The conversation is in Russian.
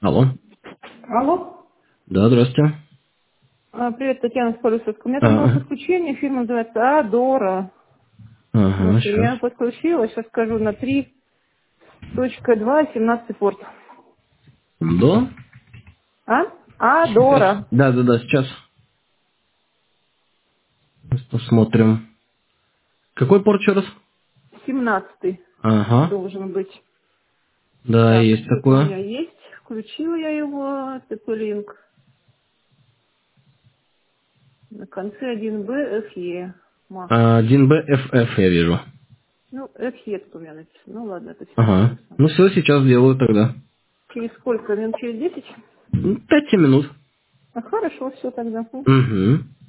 Алло. Алло. Да, здравствуйте. Привет, Татьяна с Полюсовска. У меня там было Ага, подключение, фирма называется Адора. ага, Вот, и сейчас. я подключила, сейчас скажу, на 3.2, 17 порт. Да? А? Сейчас. Адора. Да, сейчас. Сейчас посмотрим. Какой порт еще раз? 17 Ага. должен быть. Да, Так, есть что-то у такое. меня есть. Включила я его, TP-Link. На конце 1B FE. Макс. 1BFF я вижу. Ну, FE тут у меня написано. Ну ладно, это все то же Ага. самое. Ну все, сейчас делаю тогда. Через сколько? Минут через 10? 5 минут. Хорошо, все тогда. Угу.